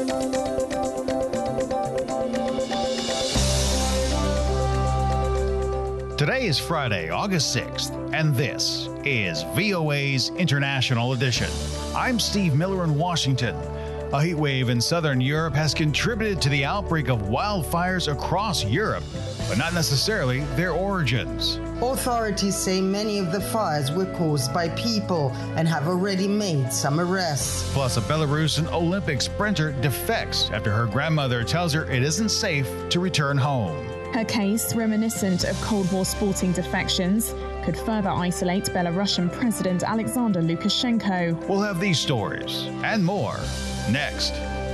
Today is Friday, August 6th, and this is VOA's International Edition. I'm Steve Miller in Washington. A heat wave in southern Europe has contributed to the outbreak of wildfires across Europe, but not necessarily their origins. Authorities say many of the fires were caused by people and have already made some arrests. Plus, a Belarusian Olympic sprinter defects after her grandmother tells her it isn't safe to return home. Her case, reminiscent of Cold War sporting defections, could further isolate Belarusian President Alexander Lukashenko. We'll have these stories and more next.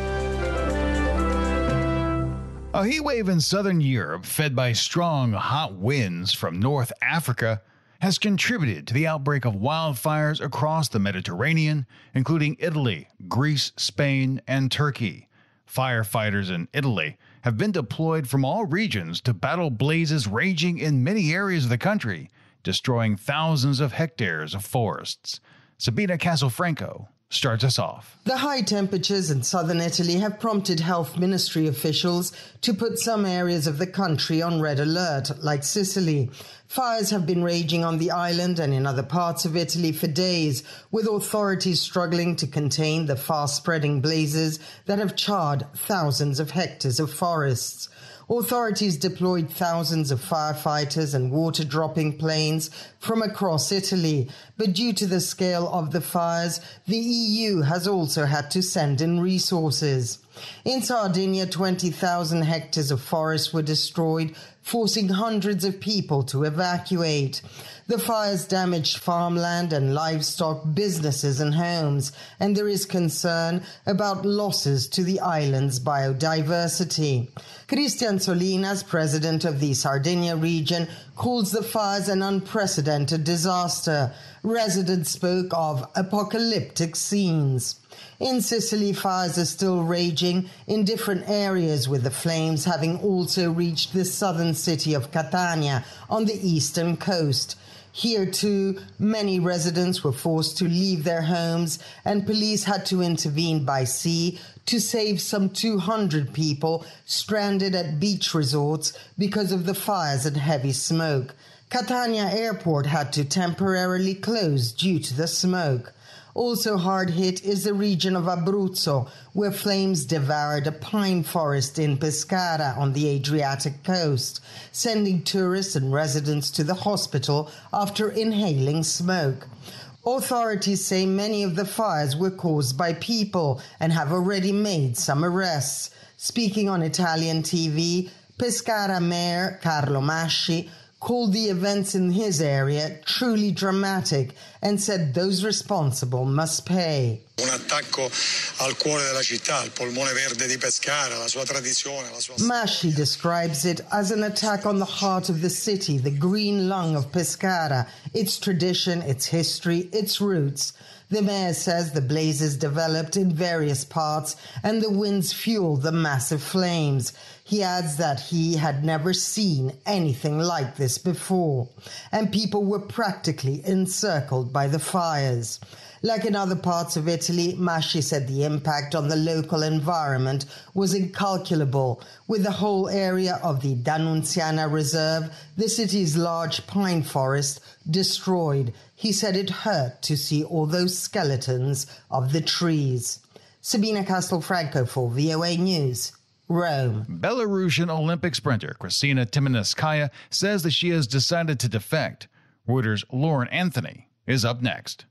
A heat wave in southern Europe, fed by strong, hot winds from North Africa, has contributed to the outbreak of wildfires across the Mediterranean, including Italy, Greece, Spain, and Turkey. Firefighters in Italy have been deployed from all regions to battle blazes raging in many areas of the country, destroying thousands of hectares of forests. Sabina Castelfranco starts us off. The high temperatures in southern Italy have prompted health ministry officials to put some areas of the country on red alert, like Sicily. Fires have been raging on the island and in other parts of Italy for days, with authorities struggling to contain the fast-spreading blazes that have charred thousands of hectares of forests. Authorities deployed thousands of firefighters and water-dropping planes from across Italy, but due to the scale of the fires, the EU has also had to send in resources. In Sardinia, 20,000 hectares of forest were destroyed, forcing hundreds of people to evacuate. The fires damaged farmland and livestock, businesses and homes, and there is concern about losses to the island's biodiversity. Cristian Solinas, president of the Sardinia region, calls the fires an unprecedented disaster. Residents spoke of apocalyptic scenes. In Sicily, fires are still raging in different areas, with the flames having also reached the southern city of Catania on the eastern coast. Here, too, many residents were forced to leave their homes, and police had to intervene by sea to save some 200 people stranded at beach resorts because of the fires and heavy smoke. Catania Airport had to temporarily close due to the smoke. Also hard hit is the region of Abruzzo, where flames devoured a pine forest in Pescara on the Adriatic coast, sending tourists and residents to the hospital after inhaling smoke. Authorities say many of the fires were caused by people and have already made some arrests. Speaking on Italian TV, Pescara Mayor Carlo Masci called the events in his area truly dramatic and said those responsible must pay. Un attacco al cuore della città, al polmone verde di Pescara, la sua tradizione, la sua... Masci describes it as an attack on the heart of the city, the green lung of Pescara, its tradition, its history, its roots. The mayor says the blazes developed in various parts and the winds fueled the massive flames. He adds that he had never seen anything like this before, and people were practically encircled by the fires. Like in other parts of Italy, Masci said the impact on the local environment was incalculable, with the whole area of the Dannunziana Reserve, the city's large pine forest, destroyed. He said it hurt to see all those skeletons of the trees. Sabina Castelfranco for VOA News, Rome. Belarusian Olympic sprinter Kristina Timanskaya says that she has decided to defect. Reuters' Lauren Anthony is up next.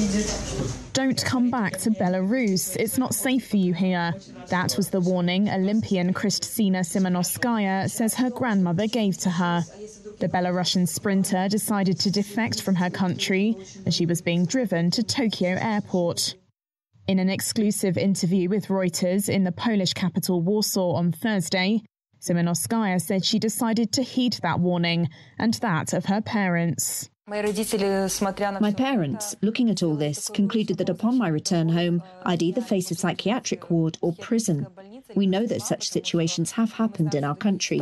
Don't come back to Belarus. It's not safe for you here. That was the warning Olympian Kristina Timanskaya says her grandmother gave to her. The Belarusian sprinter decided to defect from her country as she was being driven to Tokyo Airport. In an exclusive interview with Reuters in the Polish capital Warsaw on Thursday, Timanskaya said she decided to heed that warning and that of her parents. My parents, looking at all this, concluded that upon my return home, I'd either face a psychiatric ward or prison. We know that such situations have happened in our country.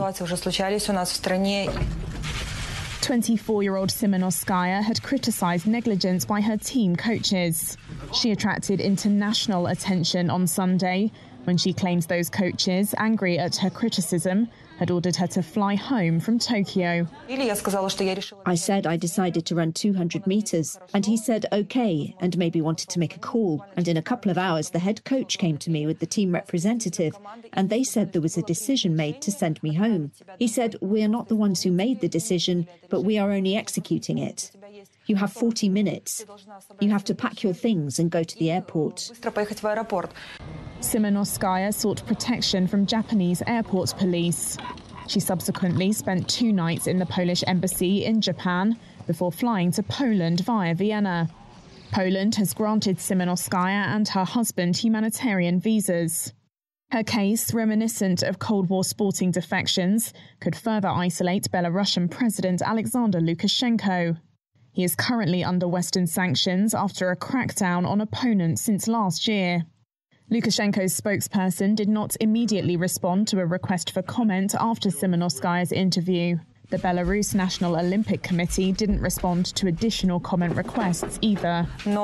24-year-old Timanskaya had criticised negligence by her team coaches. She attracted international attention on Sunday when she claims those coaches, angry at her criticism, had ordered her to fly home from Tokyo. I said I decided to run 200 metres, and he said OK, and maybe wanted to make a call. And in a couple of hours, the head coach came to me with the team representative, and they said there was a decision made to send me home. He said, "We're not the ones who made the decision, but we are only executing it. You have 40 minutes. You have to pack your things and go to the airport." Simonoskaya sought protection from Japanese airport police. She subsequently spent 2 nights in the Polish embassy in Japan before flying to Poland via Vienna. Poland has granted Simonoskaya and her husband humanitarian visas. Her case, reminiscent of Cold War sporting defections, could further isolate Belarusian President Alexander Lukashenko. He is currently under Western sanctions after a crackdown on opponents since last year. Lukashenko's spokesperson did not immediately respond to a request for comment after Simonoskaya's interview. The Belarus National Olympic Committee didn't respond to additional comment requests either.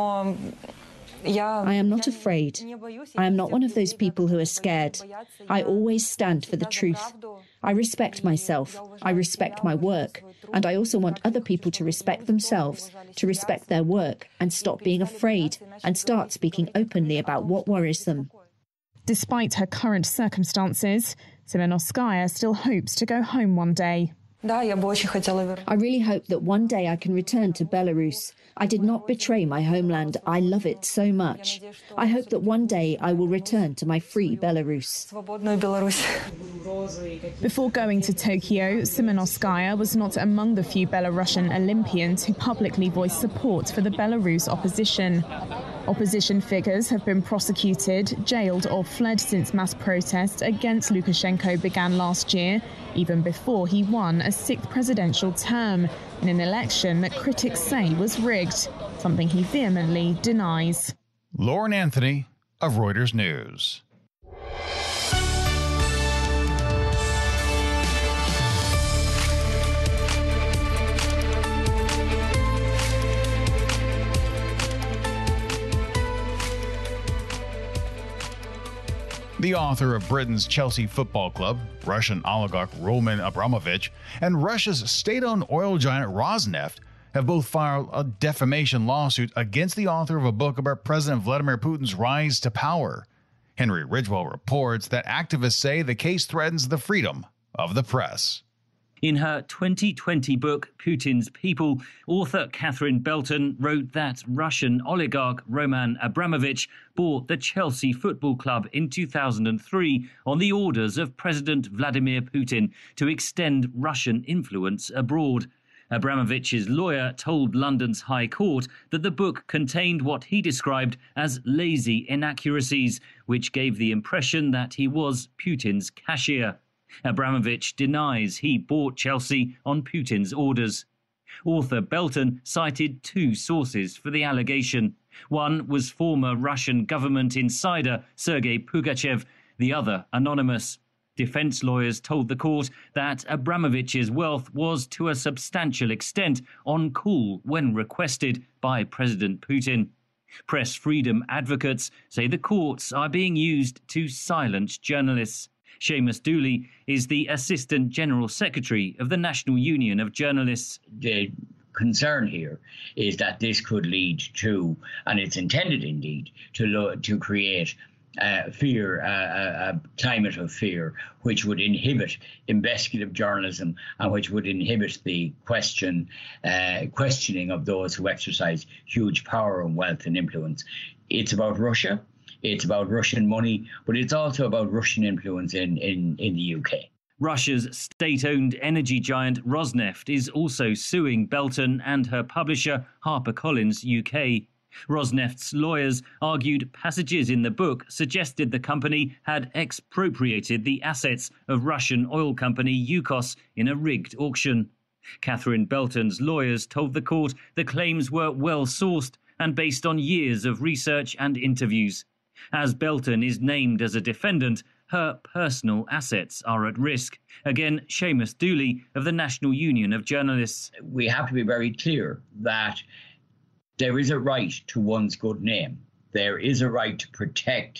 I am not afraid. I am not one of those people who are scared. I always stand for the truth. I respect myself. I respect my work. And I also want other people to respect themselves, to respect their work, and stop being afraid, and start speaking openly about what worries them. Despite her current circumstances, Simonoskaya still hopes to go home one day. I really hope that one day I can return to Belarus. I did not betray my homeland. I love it so much. I hope that one day I will return to my free Belarus. Before going to Tokyo, Simonoskaya was not among the few Belarusian Olympians who publicly voiced support for the Belarus opposition. Opposition figures have been prosecuted, jailed or fled since mass protests against Lukashenko began last year, even before he won a 6th presidential term in an election that critics say was rigged, something he vehemently denies. Lauren Anthony of Reuters News. The author of Britain's Chelsea Football Club, Russian oligarch Roman Abramovich, and Russia's state-owned oil giant Rosneft have both filed a defamation lawsuit against the author of a book about President Vladimir Putin's rise to power. Henry Ridgwell reports that activists say the case threatens the freedom of the press. In her 2020 book, Putin's People, author Catherine Belton wrote that Russian oligarch Roman Abramovich bought the Chelsea Football Club in 2003 on the orders of President Vladimir Putin to extend Russian influence abroad. Abramovich's lawyer told London's High Court that the book contained what he described as lazy inaccuracies, which gave the impression that he was Putin's cashier. Abramovich denies he bought Chelsea on Putin's orders. Author Belton cited 2 sources for the allegation. One was former Russian government insider Sergei Pugachev, the other anonymous. Defense lawyers told the court that Abramovich's wealth was to a substantial extent on call when requested by President Putin. Press freedom advocates say the courts are being used to silence journalists. Seamus Dooley is the Assistant General Secretary of the National Union of Journalists. The concern here is that this could lead to, and it's intended indeed, to create fear, a climate of fear, which would inhibit investigative journalism and which would inhibit the questioning of those who exercise huge power and wealth and influence. It's about Russia. It's about Russian money, but it's also about Russian influence in the UK. Russia's state-owned energy giant Rosneft is also suing Belton and her publisher HarperCollins UK. Rosneft's lawyers argued passages in the book suggested the company had expropriated the assets of Russian oil company Yukos in a rigged auction. Catherine Belton's lawyers told the court the claims were well-sourced and based on years of research and interviews. As Belton is named as a defendant, her personal assets are at risk. Again, Seamus Dooley of the National Union of Journalists. We have to be very clear that there is a right to one's good name. There is a right to protect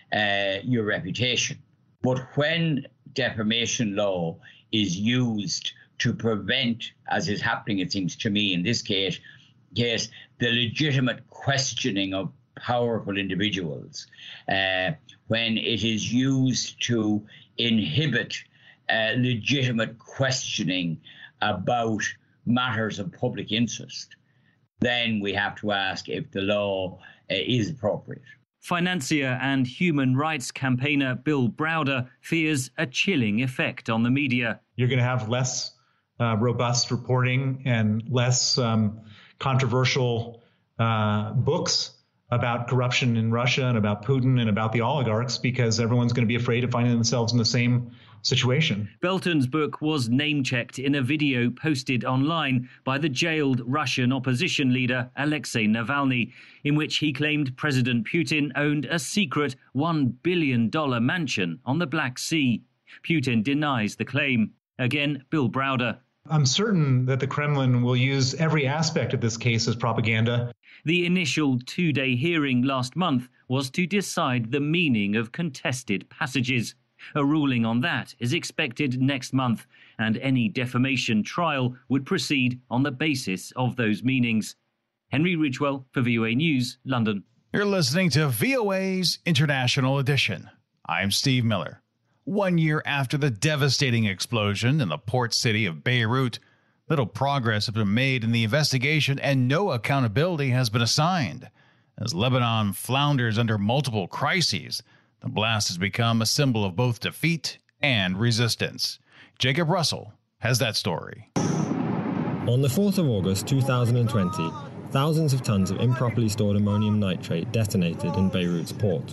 your reputation. But when defamation law is used to prevent, as is happening, it seems to me in this case, the legitimate questioning of powerful individuals, when it is used to inhibit legitimate questioning about matters of public interest, then we have to ask if the law is appropriate. Financier and human rights campaigner Bill Browder fears a chilling effect on the media. You're going to have less robust reporting and less controversial books about corruption in Russia and about Putin and about the oligarchs, because everyone's going to be afraid of finding themselves in the same situation. Belton's book was name-checked in a video posted online by the jailed Russian opposition leader Alexei Navalny, in which he claimed President Putin owned a secret $1 billion mansion on the Black Sea. Putin denies the claim. Again, Bill Browder. I'm certain that the Kremlin will use every aspect of this case as propaganda. The initial two-day hearing last month was to decide the meaning of contested passages. A ruling on that is expected next month, and any defamation trial would proceed on the basis of those meanings. Henry Ridgewell for VOA News, London. You're listening to VOA's International Edition. I'm Steve Miller. 1 year after the devastating explosion in the port city of Beirut, little progress has been made in the investigation and no accountability has been assigned. As Lebanon flounders under multiple crises, the blast has become a symbol of both defeat and resistance. Jacob Russell has that story. On the 4th of August 2020, thousands of tons of improperly stored ammonium nitrate detonated in Beirut's port.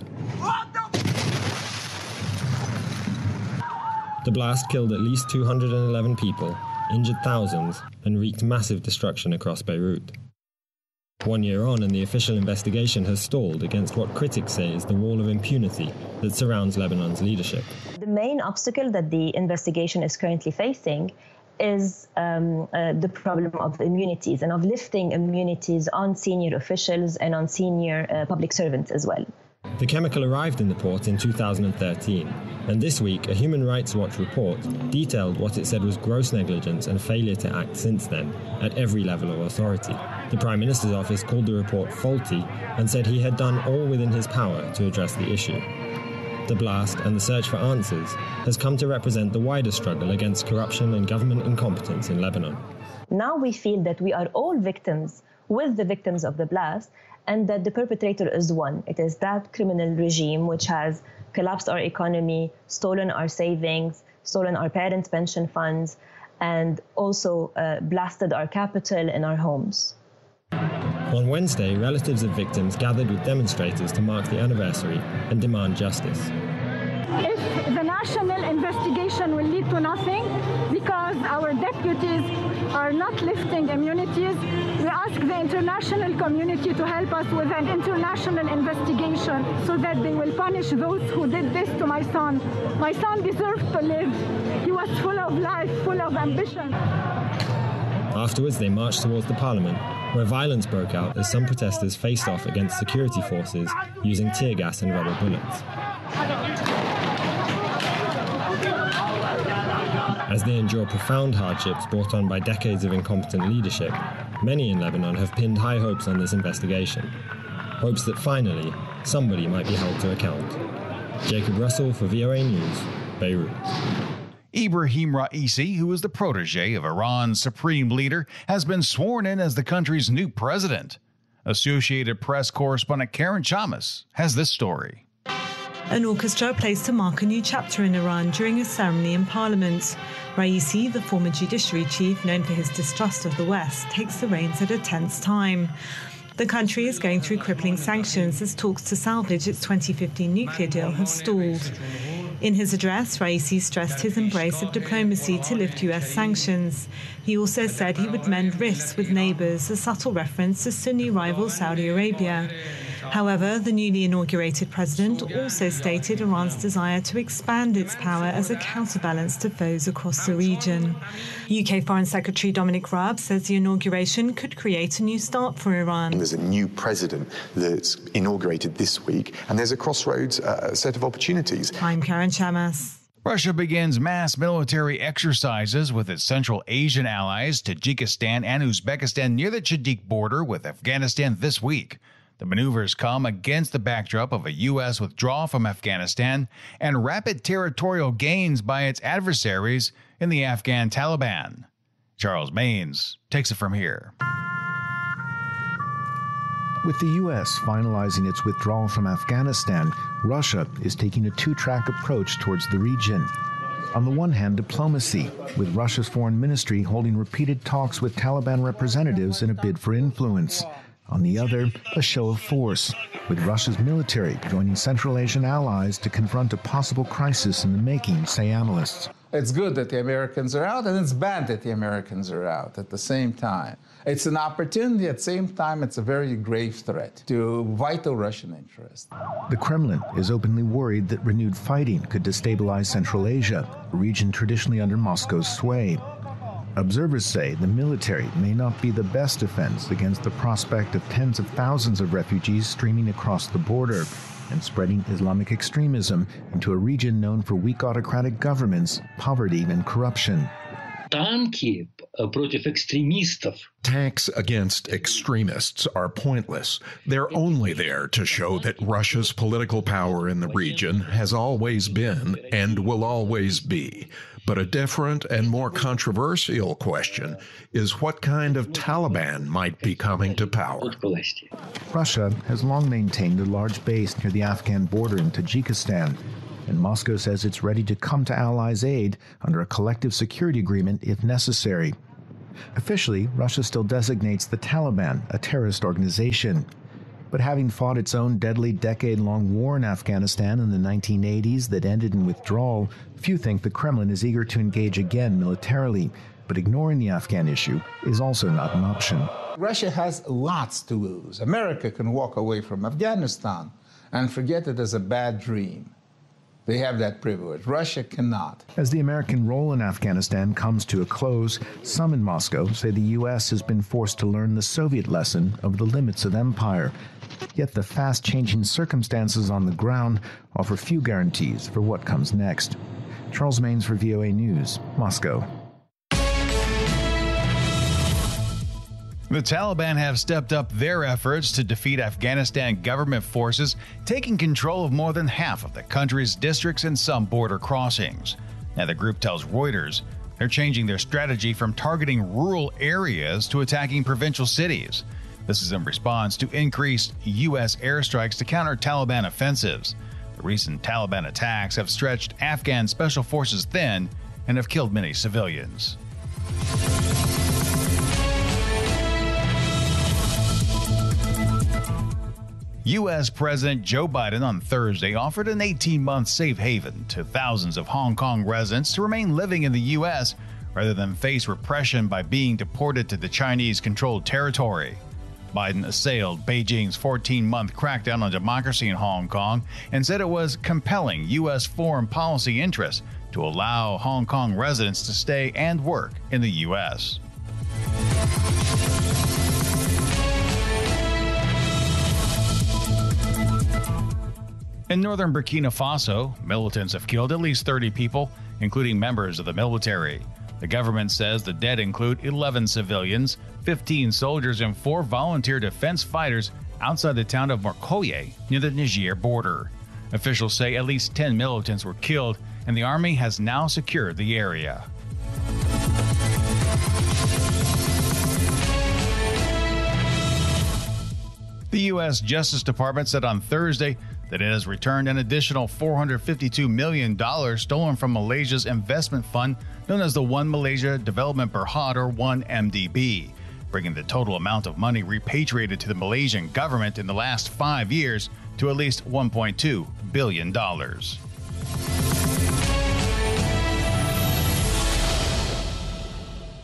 The blast killed at least 211 people, injured thousands, and wreaked massive destruction across Beirut. 1 year on, and the official investigation has stalled against what critics say is the wall of impunity that surrounds Lebanon's leadership. The main obstacle that the investigation is currently facing is the problem of immunities and of lifting immunities on senior officials and on senior public servants as well. The chemical arrived in the port in 2013, and this week a Human Rights Watch report detailed what it said was gross negligence and failure to act since then at every level of authority. The Prime Minister's office called the report faulty and said he had done all within his power to address the issue. The blast and the search for answers has come to represent the wider struggle against corruption and government incompetence in Lebanon. Now we feel that we are all victims with the victims of the blast, and that the perpetrator is one. It is that criminal regime which has collapsed our economy, stolen our savings, stolen our parents' pension funds, and also blasted our capital and our homes. On Wednesday, relatives of victims gathered with demonstrators to mark the anniversary and demand justice. If the national investigation will lead to nothing, because our deputies are not lifting immunities, we ask the international community to help us with an international investigation so that they will punish those who did this to my son. My son deserved to live. He was full of life, full of ambition. Afterwards, they marched towards the parliament, where violence broke out as some protesters faced off against security forces using tear gas and rubber bullets. As they endure profound hardships brought on by decades of incompetent leadership, many in Lebanon have pinned high hopes on this investigation. Hopes that finally, somebody might be held to account. Jacob Russell for VOA News, Beirut. Ibrahim Raisi, who is the protege of Iran's supreme leader, has been sworn in as the country's new president. Associated Press correspondent Karen Chamas has this story. An orchestra plays to mark a new chapter in Iran during a ceremony in Parliament. Raisi, the former judiciary chief known for his distrust of the West, takes the reins at a tense time. The country is going through crippling sanctions as talks to salvage its 2015 nuclear deal have stalled. In his address, Raisi stressed his embrace of diplomacy to lift US sanctions. He also said he would mend rifts with neighbours, a subtle reference to Sunni rival Saudi Arabia. However, the newly inaugurated president also stated Iran's desire to expand its power as a counterbalance to foes across the region. UK Foreign Secretary Dominic Raab says the inauguration could create a new start for Iran. There's a new president that's inaugurated this week, and there's a crossroads set of opportunities. I'm Karen Chamas. Russia begins mass military exercises with its Central Asian allies, Tajikistan and Uzbekistan, near the Chadiq border with Afghanistan this week. The maneuvers come against the backdrop of a U.S. withdrawal from Afghanistan and rapid territorial gains by its adversaries in the Afghan Taliban. Charles Maines takes it from here. With the U.S. finalizing its withdrawal from Afghanistan, Russia is taking a two-track approach towards the region. On the one hand, diplomacy, with Russia's foreign ministry holding repeated talks with Taliban representatives in a bid for influence. On the other, a show of force, with Russia's military joining Central Asian allies to confront a possible crisis in the making, say analysts. It's good that the Americans are out, and it's bad that the Americans are out at the same time. It's an opportunity. At the same time, it's a very grave threat to vital Russian interests. The Kremlin is openly worried that renewed fighting could destabilize Central Asia, a region traditionally under Moscow's sway. Observers say the military may not be the best defense against the prospect of tens of thousands of refugees streaming across the border and spreading Islamic extremism into a region known for weak autocratic governments, poverty, and corruption. Tanks against extremists are pointless. They're only there to show that Russia's political power in the region has always been and will always be. But a different and more controversial question is what kind of Taliban might be coming to power. Russia has long maintained a large base near the Afghan border in Tajikistan, and Moscow says it's ready to come to allies' aid under a collective security agreement if necessary. Officially, Russia still designates the Taliban a terrorist organization. But having fought its own deadly decade-long war in Afghanistan in the 1980s that ended in withdrawal, few think the Kremlin is eager to engage again militarily. But ignoring the Afghan issue is also not an option. Russia has lots to lose. America can walk away from Afghanistan and forget it as a bad dream. They have that privilege. Russia cannot. As the American role in Afghanistan comes to a close, some in Moscow say the U.S. has been forced to learn the Soviet lesson of the limits of empire. Yet the fast-changing circumstances on the ground offer few guarantees for what comes next. Charles Maines for VOA News, Moscow. The Taliban have stepped up their efforts to defeat Afghanistan government forces, taking control of more than half of the country's districts and some border crossings. Now, the group tells Reuters they're changing their strategy from targeting rural areas to attacking provincial cities. This is in response to increased U.S. airstrikes to counter Taliban offensives. The recent Taliban attacks have stretched Afghan special forces thin and have killed many civilians. U.S. President Joe Biden on Thursday offered an 18-month safe haven to thousands of Hong Kong residents to remain living in the U.S. rather than face repression by being deported to the Chinese-controlled territory. Biden assailed Beijing's 14-month crackdown on democracy in Hong Kong and said it was compelling U.S. foreign policy interests to allow Hong Kong residents to stay and work in the U.S. In northern Burkina Faso, militants have killed at least 30 people, including members of the military. The government says the dead include 11 civilians, 15 soldiers, and 4 volunteer defense fighters outside the town of Morkoye near the Niger border. Officials say at least 10 militants were killed, and the army has now secured the area. The U.S. Justice Department said on Thursday that it has returned an additional $452 million stolen from Malaysia's investment fund known as the One Malaysia Development Berhad, or 1MDB, bringing the total amount of money repatriated to the Malaysian government in the last 5 years to at least $1.2 billion.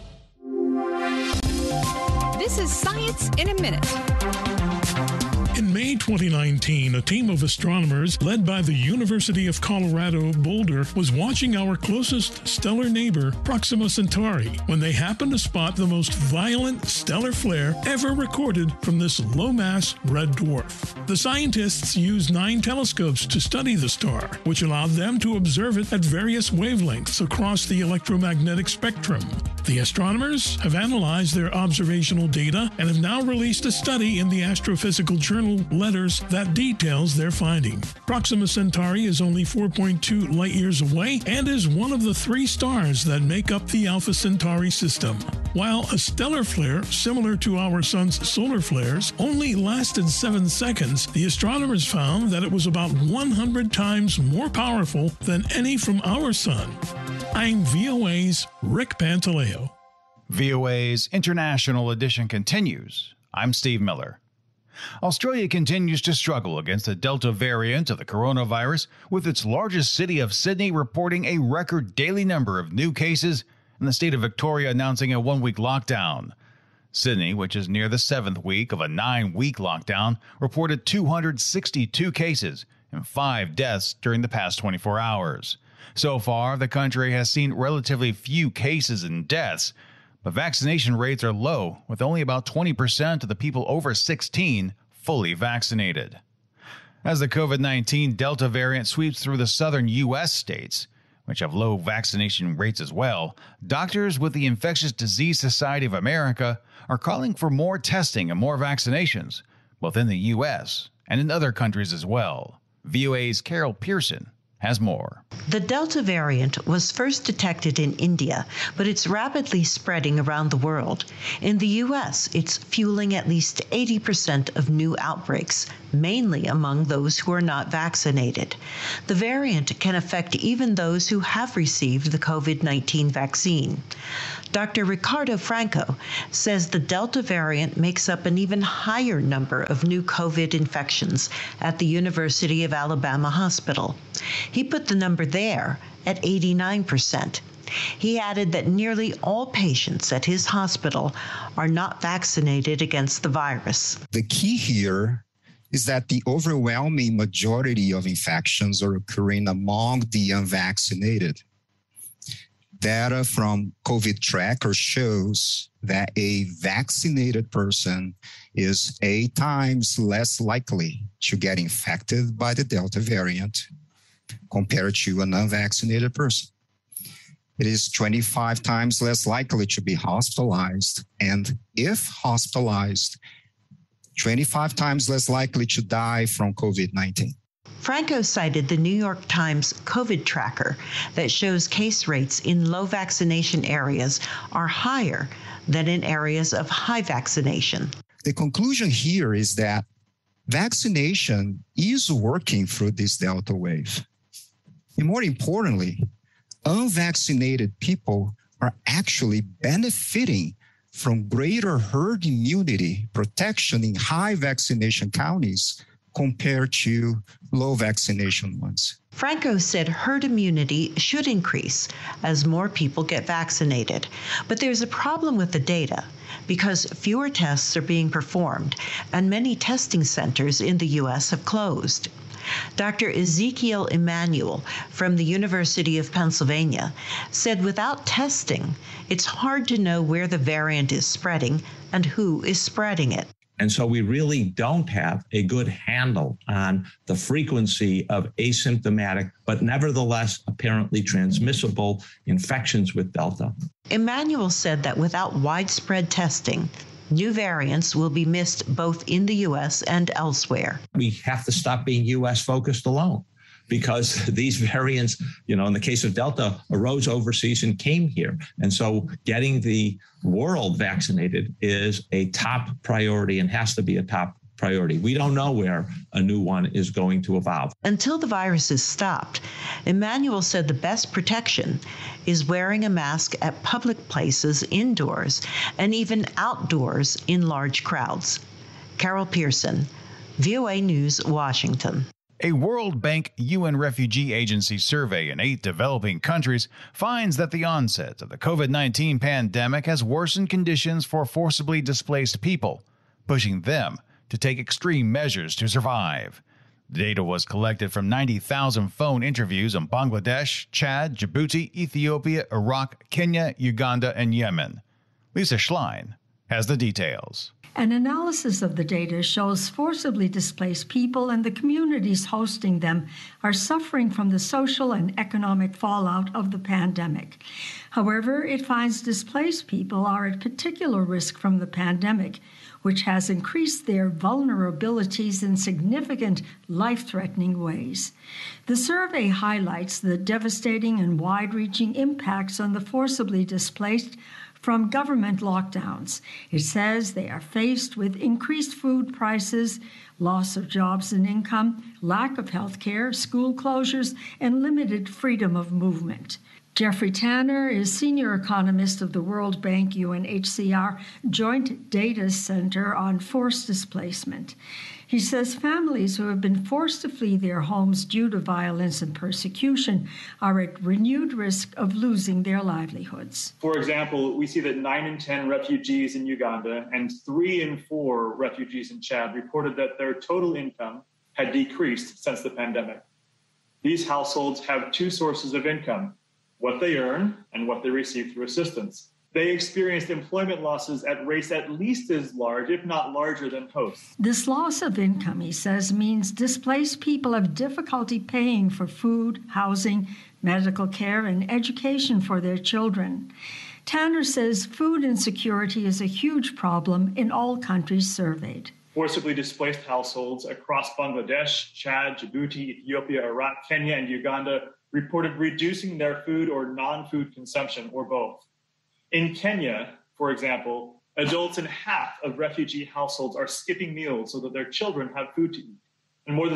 This is Science in a Minute. In May 2019, a team of astronomers led by the University of Colorado Boulder was watching our closest stellar neighbor, Proxima Centauri, when they happened to spot the most violent stellar flare ever recorded from this low-mass red dwarf. The scientists used 9 telescopes to study the star, which allowed them to observe it at various wavelengths across the electromagnetic spectrum. The astronomers have analyzed their observational data and have now released a study in the astrophysical journal Letters that details their finding. Proxima Centauri is only 4.2 light-years away and is one of the 3 stars that make up the Alpha Centauri system. While a stellar flare, similar to our sun's solar flares, only lasted 7 seconds, the astronomers found that it was about 100 times more powerful than any from our sun. I'm VOA's Rick Pantaleo. VOA's International Edition continues. I'm Steve Miller. Australia continues to struggle against the Delta variant of the coronavirus, with its largest city of Sydney reporting a record daily number of new cases and the state of Victoria announcing a 1-week lockdown. Sydney, which is near the 7th week of a 9-week lockdown, reported 262 cases and 5 deaths during the past 24 hours. So far, the country has seen relatively few cases and deaths, but vaccination rates are low, with only about 20% of the people over 16 fully vaccinated. As the COVID-19 Delta variant sweeps through the southern U.S. states, which have low vaccination rates as well, doctors with the Infectious Disease Society of America are calling for more testing and more vaccinations, both in the U.S. and in other countries as well. VOA's Carol Pearson has more. The Delta variant was first detected in India, but it's rapidly spreading around the world. In the U.S., it's fueling at least 80% of new outbreaks, mainly among those who are not vaccinated. The variant can affect even those who have received the COVID-19 vaccine. Dr. Ricardo Franco says the Delta variant makes up an even higher number of new COVID infections at the University of Alabama Hospital. He put the number there at 89%. He added that nearly all patients at his hospital are not vaccinated against the virus. The key here is that the overwhelming majority of infections are occurring among the unvaccinated. Data from COVID Tracker shows that a vaccinated person is 8 times less likely to get infected by the Delta variant compared to an unvaccinated person. It is 25 times less likely to be hospitalized, and if hospitalized, 25 times less likely to die from COVID-19. Franco cited the New York Times COVID tracker that shows case rates in low vaccination areas are higher than in areas of high vaccination. The conclusion here is that vaccination is working through this Delta wave. And more importantly, unvaccinated people are actually benefiting from greater herd immunity protection in high vaccination counties compared to low vaccination ones. Franco said herd immunity should increase as more people get vaccinated. But there's a problem with the data because fewer tests are being performed and many testing centers in the U.S. have closed. Dr. Ezekiel Emanuel from the University of Pennsylvania said without testing, it's hard to know where the variant is spreading and who is spreading it. And so we really don't have a good handle on the frequency of asymptomatic, but nevertheless apparently transmissible infections with Delta. Emanuel said that without widespread testing, new variants will be missed both in the U.S. and elsewhere. We have to stop being U.S. focused alone, because these variants, in the case of Delta, arose overseas and came here. And so getting the world vaccinated is a top priority and has to be a top priority. We don't know where a new one is going to evolve. Until the virus is stopped, Emanuel said the best protection is wearing a mask at public places indoors and even outdoors in large crowds. Carol Pearson, VOA News, Washington. A World Bank UN Refugee Agency survey in 8 developing countries finds that the onset of the COVID-19 pandemic has worsened conditions for forcibly displaced people, pushing them to take extreme measures to survive. The data was collected from 90,000 phone interviews in Bangladesh, Chad, Djibouti, Ethiopia, Iraq, Kenya, Uganda, and Yemen. Lisa Schlein has the details. An analysis of the data shows forcibly displaced people and the communities hosting them are suffering from the social and economic fallout of the pandemic. However, it finds displaced people are at particular risk from the pandemic, which has increased their vulnerabilities in significant, life-threatening ways. The survey highlights the devastating and wide-reaching impacts on the forcibly displaced from government lockdowns. It says they are faced with increased food prices, loss of jobs and income, lack of health care, school closures, and limited freedom of movement. Jeffrey Tanner is senior economist of the World Bank UNHCR Joint Data Center on Forced Displacement. He says families who have been forced to flee their homes due to violence and persecution are at renewed risk of losing their livelihoods. For example, we see that 9 in 10 refugees in Uganda and 3 in 4 refugees in Chad reported that their total income had decreased since the pandemic. These households have 2 sources of income: what they earn and what they receive through assistance. They experienced employment losses at rates at least as large, if not larger, than hosts. This loss of income, he says, means displaced people have difficulty paying for food, housing, medical care, and education for their children. Tanner says food insecurity is a huge problem in all countries surveyed. Forcibly displaced households across Bangladesh, Chad, Djibouti, Ethiopia, Iraq, Kenya, and Uganda reported reducing their food or non-food consumption, or both. In Kenya, for example, adults in half of refugee households are skipping meals so that their children have food to eat. And more than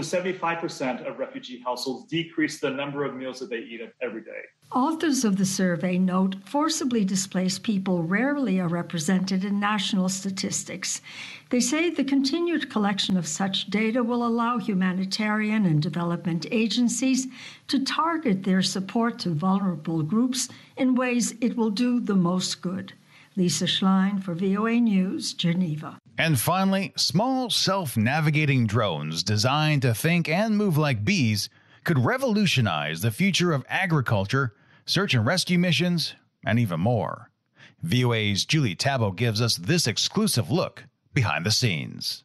75% of refugee households decrease the number of meals that they eat every day. Authors of the survey note forcibly displaced people rarely are represented in national statistics. They say the continued collection of such data will allow humanitarian and development agencies to target their support to vulnerable groups in ways it will do the most good. Lisa Schlein for VOA News, Geneva. And finally, small self-navigating drones designed to think and move like bees could revolutionize the future of agriculture, search and rescue missions, and even more. VOA's Julie Tabo gives us this exclusive look behind the scenes.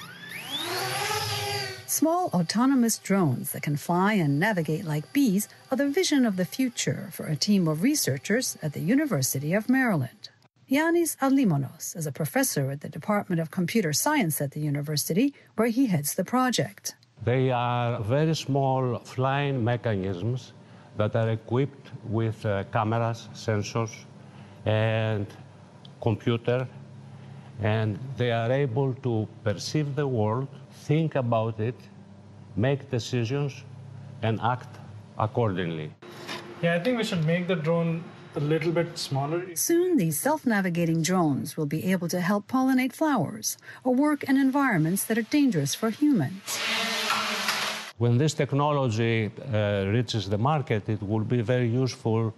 Small autonomous drones that can fly and navigate like bees are the vision of the future for a team of researchers at the University of Maryland. Yanis Alimonos is a professor at the Department of Computer Science at the university, where he heads the project. They are very small flying mechanisms that are equipped with cameras, sensors, and computer, and they are able to perceive the world, think about it, make decisions, and act accordingly. Yeah, I think we should make the drone a little bit smaller. Soon, these self-navigating drones will be able to help pollinate flowers or work in environments that are dangerous for humans. When this technology reaches the market, it will be very useful,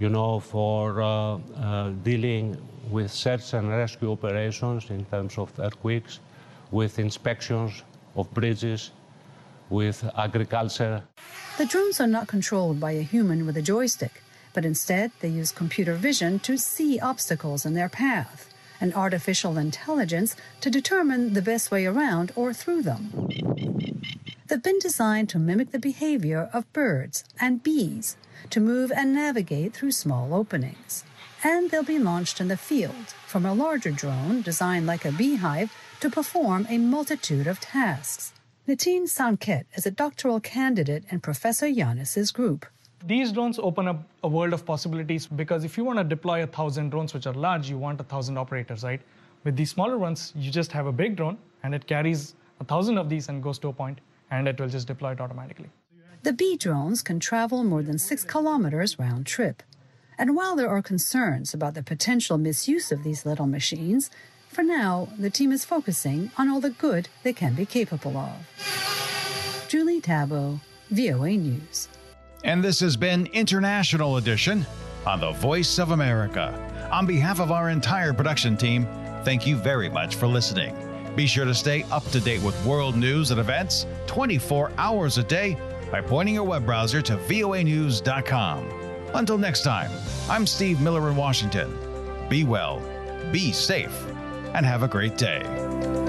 for dealing with search and rescue operations in terms of earthquakes, with inspections of bridges, with agriculture. The drones are not controlled by a human with a joystick, but instead they use computer vision to see obstacles in their path and artificial intelligence to determine the best way around or through them. They've been designed to mimic the behavior of birds and bees, to move and navigate through small openings. And they'll be launched in the field from a larger drone designed like a beehive to perform a multitude of tasks. Nitin Sanket is a doctoral candidate in Professor Yanis's group. These drones open up a world of possibilities because if you want to deploy 1,000 drones, which are large, you want 1,000 operators, right? With these smaller ones, you just have a big drone and it carries 1,000 of these and goes to a point and it will just deploy it automatically. The bee drones can travel more than 6 kilometers round trip. And while there are concerns about the potential misuse of these little machines, for now, the team is focusing on all the good they can be capable of. Julie Tabo, VOA News. And this has been International Edition on the Voice of America. On behalf of our entire production team, thank you very much for listening. Be sure to stay up to date with world news and events 24 hours a day by pointing your web browser to voanews.com. Until next time, I'm Steve Miller in Washington. Be well, be safe, and have a great day.